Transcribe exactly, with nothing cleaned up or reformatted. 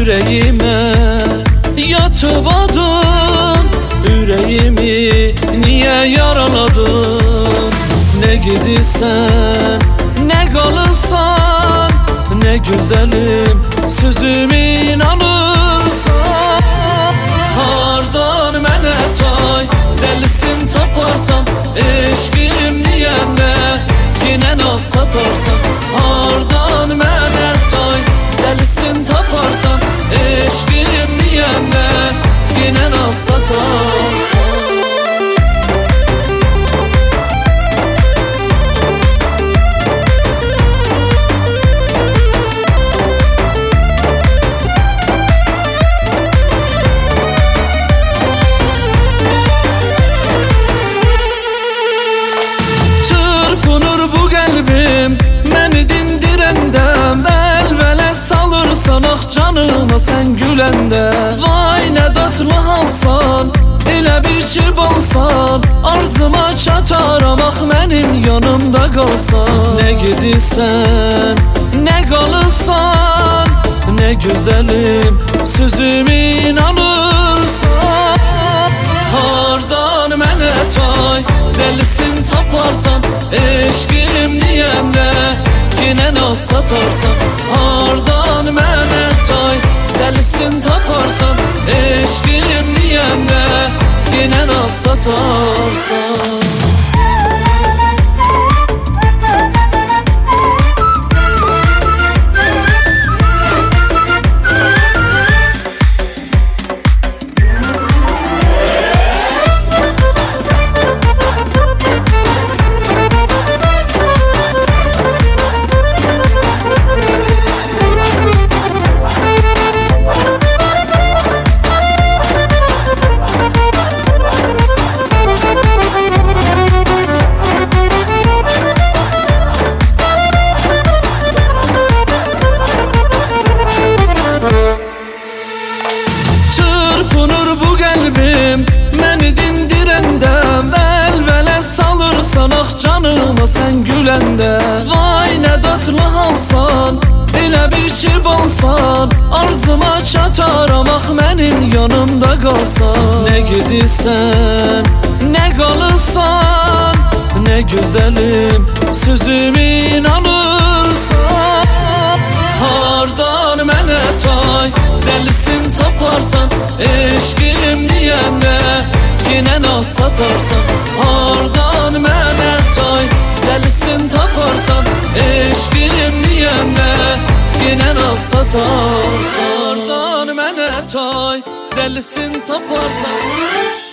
yüreğime yatıp adın, yüreğimi niye yaraladın? Ne gidirsen, ne kalırsan, ne güzelim sözümü inanırsan. Hardan mənə tay, delisin taparsan, eşkim diyende yine naz satarsan. Hardan mənə tay, delisin taparsan, eşkim diyende yine naz satarsan. Bu kalbim beni dindirende, velvele salırsan ah canıma sen gülende. Vay ne tatlı halsan, elə bir çırpalsan, arzıma çataram ah benim yanımda kalsan. Ne gidirsen, ne kalırsan, ne güzelim sözümü inanırsan. Hardan mənə tay, delisin taparsan, eşkim diyende yine naz satarsan. Hardan mənə tay, delisin taparsan, eşkim diyende yine naz satarsan. Bu kalbim beni dindirende, velvele salırsan ah canıma sen gülende. Vay ne tatlı halsan, elə bir çırpalsan, arzıma çataram ah benim yanımda kalsan. Ne gidirsen, ne kalırsan, ne güzelim sözümü inanırsan. Hardan mənə tay, delisin taparsan, eşkim diyende yine naz satarsan. Hardan mənə tay, delisin taparsan, eşkim diyende yine naz satarsan. Hardan mənə tay, delisin taparsan.